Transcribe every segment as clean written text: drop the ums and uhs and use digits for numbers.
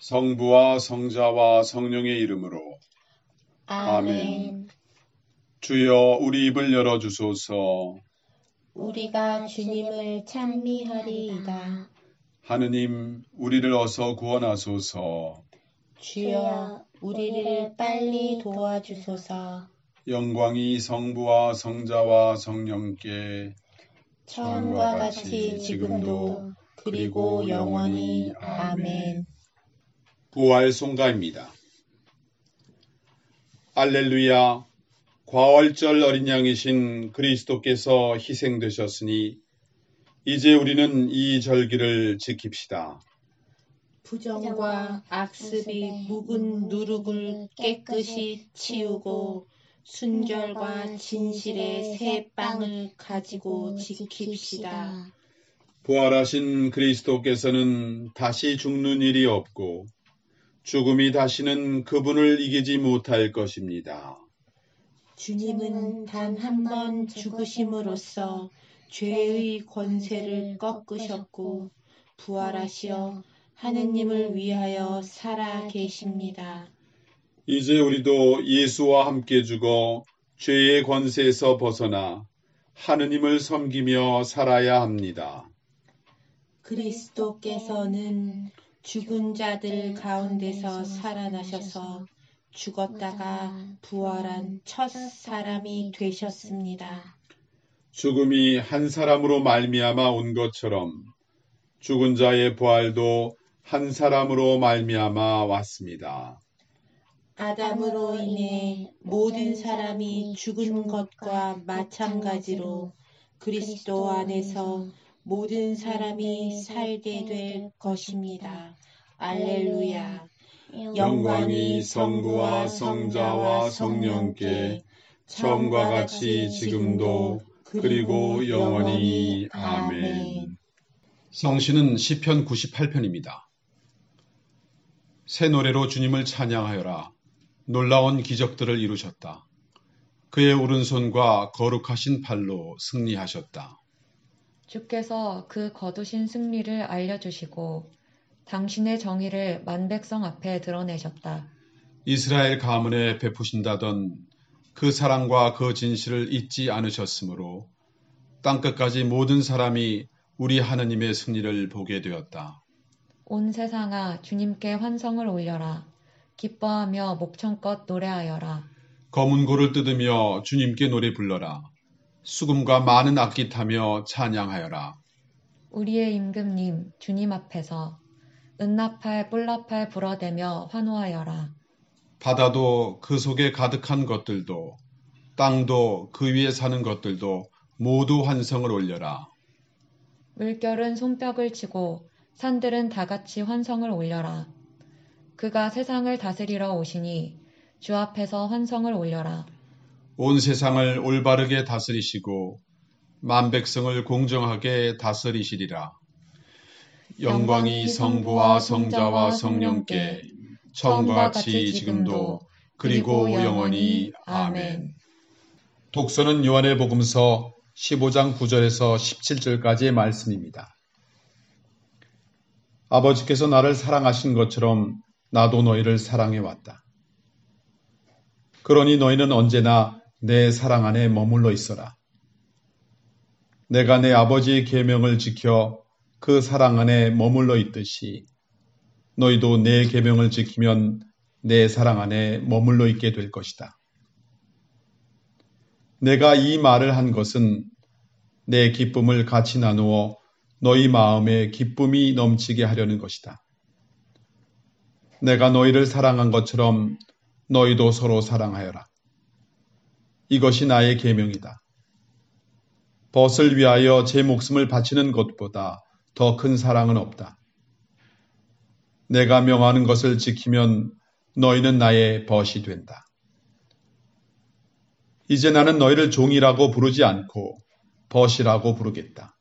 성부와 성자와 성령의 이름으로 아멘. 주여 우리 입을 열어주소서. 우리가 주님을 찬미하리이다. 하느님 우리를 어서 구원하소서. 주여 우리를 빨리 도와주소서. 영광이 성부와 성자와 성령께 처음과 같이 지금도 그리고 영원히. 아멘. 부활 송가입니다. 알렐루야. 과월절 어린 양이신 그리스도께서 희생되셨으니 이제 우리는 이 절기를 지킵시다. 부정과 악습이 묵은 누룩을 깨끗이 치우고 순결과 진실의 새 빵을 가지고 지킵시다. 부활하신 그리스도께서는 다시 죽는 일이 없고 죽음이 다시는 그분을 이기지 못할 것입니다. 주님은 단 한 번 죽으심으로써 죄의 권세를 꺾으셨고 부활하시어 하느님을 위하여 살아 계십니다. 이제 우리도 예수와 함께 죽어 죄의 권세에서 벗어나 하느님을 섬기며 살아야 합니다. 그리스도께서는 죽은 자들 가운데서 살아나셔서 죽었다가 부활한 첫 사람이 되셨습니다. 죽음이 한 사람으로 말미암아 온 것처럼 죽은 자의 부활도 한 사람으로 말미암아 왔습니다. 아담으로 인해 모든 사람이 죽은 것과 마찬가지로 그리스도 안에서 모든 사람이 살게 될 것입니다. 알렐루야. 영광이 성부와 성자와 성령께 처음과 같이 지금도 그리고 영원히. 아멘. 성시는 시편 98편입니다. 새 노래로 주님을 찬양하여라. 놀라운 기적들을 이루셨다. 그의 오른손과 거룩하신 팔로 승리하셨다. 주께서 그 거두신 승리를 알려주시고 당신의 정의를 만백성 앞에 드러내셨다. 이스라엘 가문에 베푸신다던 그 사랑과 그 진실을 잊지 않으셨으므로 땅끝까지 모든 사람이 우리 하느님의 승리를 보게 되었다. 온 세상아 주님께 환성을 올려라. 기뻐하며 목청껏 노래하여라. 검은 고를 뜯으며 주님께 노래 불러라. 수금과 많은 악기 타며 찬양하여라. 우리의 임금님 주님 앞에서 은나팔 뿔나팔 불어대며 환호하여라. 바다도 그 속에 가득한 것들도 땅도 그 위에 사는 것들도 모두 환성을 올려라. 물결은 손뼉을 치고 산들은 다같이 환성을 올려라. 그가 세상을 다스리러 오시니 주 앞에서 환성을 올려라. 온 세상을 올바르게 다스리시고 만백성을 공정하게 다스리시리라. 영광이 성부와 성자와 성령께 처음과 같이 지금도 그리고 영원히. 아멘. 독서는 요한의 복음서 15장 9절에서 17절까지의 말씀입니다. 아버지께서 나를 사랑하신 것처럼 나도 너희를 사랑해왔다. 그러니 너희는 언제나 내 사랑 안에 머물러 있어라. 내가 내 아버지의 계명을 지켜 그 사랑 안에 머물러 있듯이 너희도 내 계명을 지키면 내 사랑 안에 머물러 있게 될 것이다. 내가 이 말을 한 것은 내 기쁨을 같이 나누어 너희 마음에 기쁨이 넘치게 하려는 것이다. 내가 너희를 사랑한 것처럼 너희도 서로 사랑하여라. 이것이 나의 계명이다. 벗을 위하여 제 목숨을 바치는 것보다 더 큰 사랑은 없다. 내가 명하는 것을 지키면 너희는 나의 벗이 된다. 이제 나는 너희를 종이라고 부르지 않고 벗이라고 부르겠다.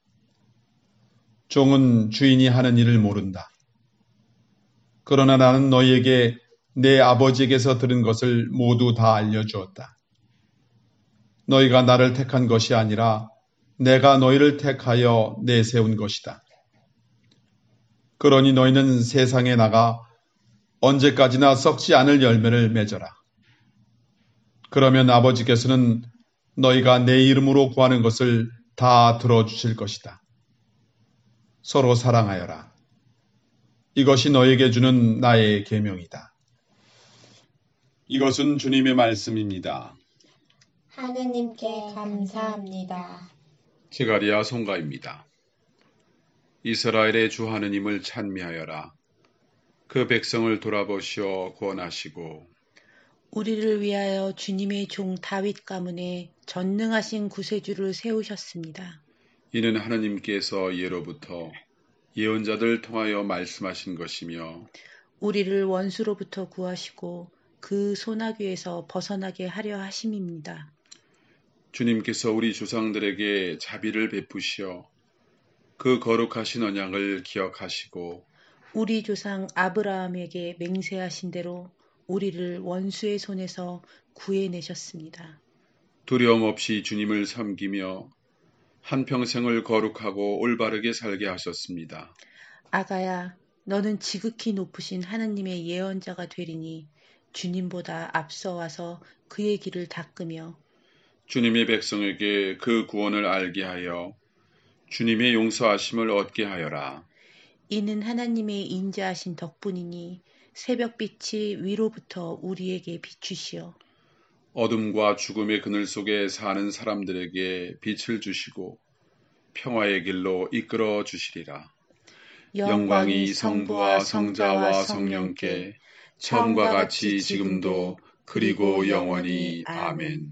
종은 주인이 하는 일을 모른다. 그러나 나는 너희에게 내 아버지에게서 들은 것을 모두 다 알려주었다. 너희가 나를 택한 것이 아니라 내가 너희를 택하여 내세운 것이다. 그러니 너희는 세상에 나가 언제까지나 썩지 않을 열매를 맺어라. 그러면 아버지께서는 너희가 내 이름으로 구하는 것을 다 들어주실 것이다. 서로 사랑하여라. 이것이 너에게 주는 나의 계명이다. 이것은 주님의 말씀입니다. 하느님께 감사합니다. 제가리아 송가입니다. 이스라엘의 주 하느님을 찬미하여라. 그 백성을 돌아보시어 구원하시고 우리를 위하여 주님의 종 다윗 가문에 전능하신 구세주를 세우셨습니다. 이는 하느님께서 예로부터 예언자들 통하여 말씀하신 것이며 우리를 원수로부터 구하시고 그 소나귀에서 벗어나게 하려 하심입니다. 주님께서 우리 조상들에게 자비를 베푸시어 그 거룩하신 언약을 기억하시고 우리 조상 아브라함에게 맹세하신 대로 우리를 원수의 손에서 구해내셨습니다. 두려움 없이 주님을 섬기며 한평생을 거룩하고 올바르게 살게 하셨습니다. 아가야, 너는 지극히 높으신 하느님의 예언자가 되리니 주님보다 앞서와서 그의 길을 닦으며 주님의 백성에게 그 구원을 알게 하여 주님의 용서하심을 얻게 하여라. 이는 하나님의 인자하신 덕분이니 새벽빛이 위로부터 우리에게 비추시어 어둠과 죽음의 그늘 속에 사는 사람들에게 빛을 주시고 평화의 길로 이끌어 주시리라. 영광이 성부와 성자와 성령께 처음과 같이 지금도 그리고 영원히 아멘.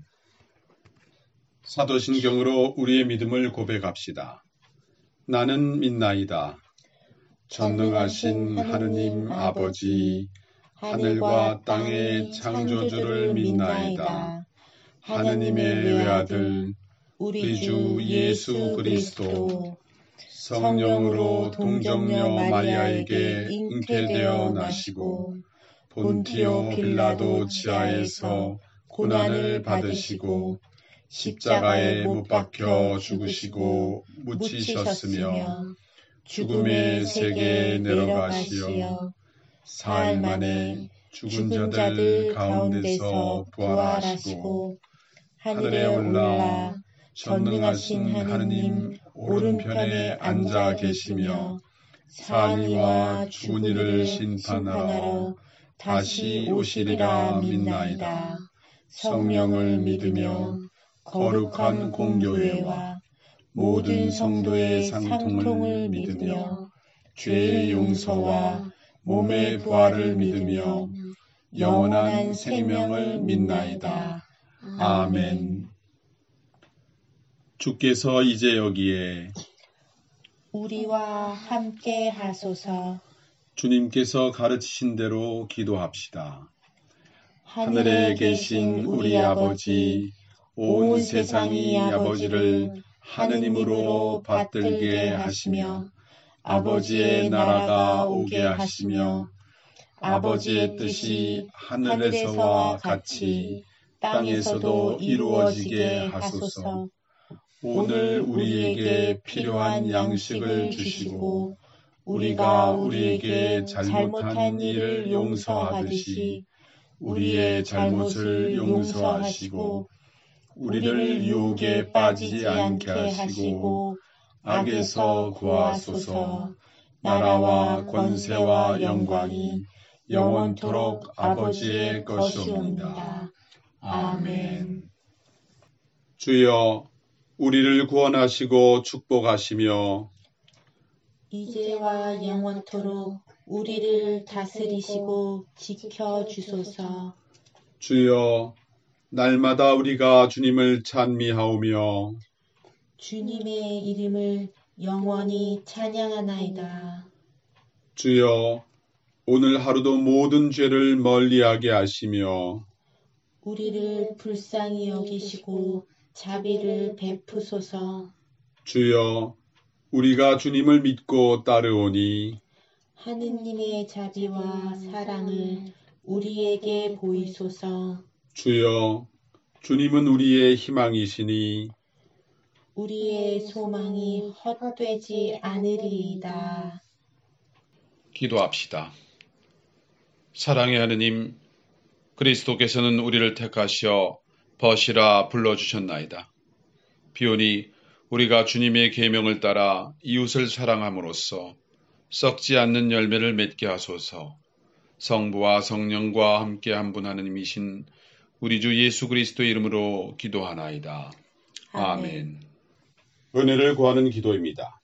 사도신경으로 우리의 믿음을 고백합시다. 나는 믿나이다. 전능하신 하느님 아버지, 하늘과 땅의 창조주를 믿나이다. 하느님의 외아들, 우리 주 예수 그리스도, 성령으로 동정녀 마리아에게 잉태되어 나시고, 본티오 빌라도 지하에서 고난을 받으시고, 십자가에 못 박혀 죽으시고 묻히셨으며, 죽음의 세계에 내려가시어 사흘 만에 죽은 자들 가운데서 부활하시고 하늘에 올라 전능하신 하느님 오른편에 앉아 계시며 사니와 죽은 이를 심판하러 다시 오시리라 믿나이다. 성령을 믿으며 거룩한 공교회와 모든 성도의 상통을 믿으며 죄의 용서와 몸의 부활을 믿으며 영원한 생명을 믿나이다. 아멘. 주께서 이제 여기에 우리와 함께 하소서. 주님께서 가르치신 대로 기도합시다. 하늘에 계신 우리 아버지, 온 세상이 아버지를 하느님으로 받들게 하시며 아버지의 나라가 오게 하시며 아버지의 뜻이 하늘에서와 같이 땅에서도 이루어지게 하소서. 오늘 우리에게 필요한 양식을 주시고 우리가 우리에게 잘못한 일을 용서하듯이 우리의 잘못을 용서하시고 우리를 유혹에 빠지지 않게 하시고 악에서 구하소서. 나라와 권세와 영광이 영원토록 아버지의 것이옵니다. 아멘. 주여, 우리를 구원하시고 축복하시며 이제와 영원토록 우리를 다스리시고 지켜주소서. 주여, 날마다 우리가 주님을 찬미하오며 주님의 이름을 영원히 찬양하나이다. 주여, 오늘 하루도 모든 죄를 멀리하게 하시며 우리를 불쌍히 여기시고 자비를 베푸소서. 주여, 우리가 주님을 믿고 따르오니 하느님의 자비와 사랑을 우리에게 보이소서. 주여, 주님은 우리의 희망이시니 우리의 소망이 헛되지 않으리이다. 기도합시다. 사랑의 하느님, 그리스도께서는 우리를 택하시어 벗이라 불러주셨나이다. 비오니 우리가 주님의 계명을 따라 이웃을 사랑함으로써 썩지 않는 열매를 맺게 하소서. 성부와 성령과 함께 한 분 하느님이신 우리 주 예수 그리스도의 이름으로 기도하나이다. 아멘. 은혜를 구하는 기도입니다.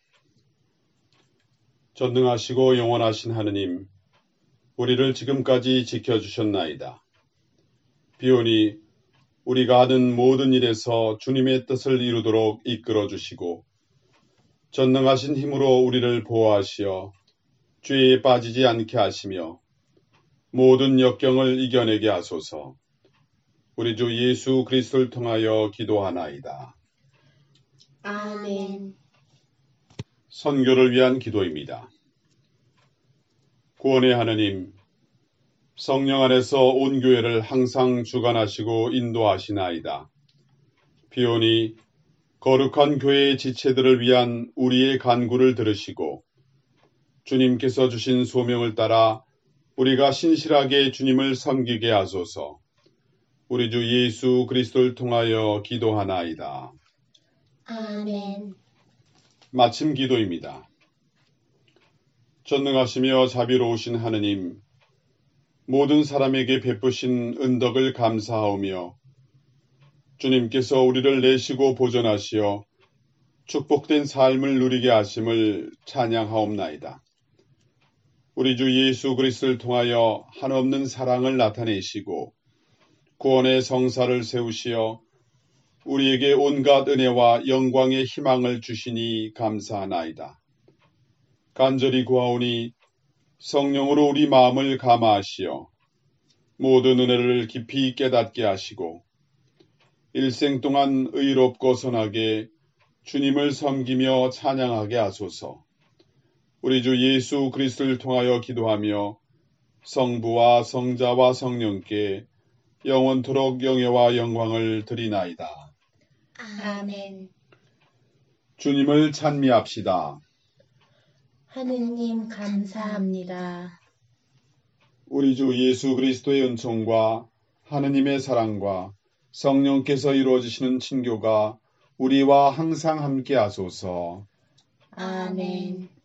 전능하시고 영원하신 하느님, 우리를 지금까지 지켜주셨나이다. 비오니 우리가 하는 모든 일에서 주님의 뜻을 이루도록 이끌어주시고 전능하신 힘으로 우리를 보호하시어 죄에 빠지지 않게 하시며 모든 역경을 이겨내게 하소서. 우리 주 예수 그리스도를 통하여 기도하나이다. 아멘. 선교를 위한 기도입니다. 구원의 하느님, 성령 안에서 온 교회를 항상 주관하시고 인도하시나이다. 비오니 거룩한 교회의 지체들을 위한 우리의 간구를 들으시고 주님께서 주신 소명을 따라 우리가 신실하게 주님을 섬기게 하소서. 우리 주 예수 그리스도를 통하여 기도하나이다. 아멘. 마침 기도입니다. 전능하시며 자비로우신 하느님, 모든 사람에게 베푸신 은덕을 감사하오며 주님께서 우리를 내시고 보존하시어 축복된 삶을 누리게 하심을 찬양하옵나이다. 우리 주 예수 그리스도를 통하여 한없는 사랑을 나타내시고 구원의 성사를 세우시어 우리에게 온갖 은혜와 영광의 희망을 주시니 감사하나이다. 간절히 구하오니 성령으로 우리 마음을 감화하시어 모든 은혜를 깊이 깨닫게 하시고 일생 동안 의롭고 선하게 주님을 섬기며 찬양하게 하소서. 우리 주 예수 그리스도를 통하여 기도하며 성부와 성자와 성령께 영원토록 영예와 영광을 드리나이다. 아멘. 주님을 찬미합시다. 하느님 감사합니다. 우리 주 예수 그리스도의 은총과 하느님의 사랑과 성령께서 이루어지시는 친교가 우리와 항상 함께 하소서. 아멘.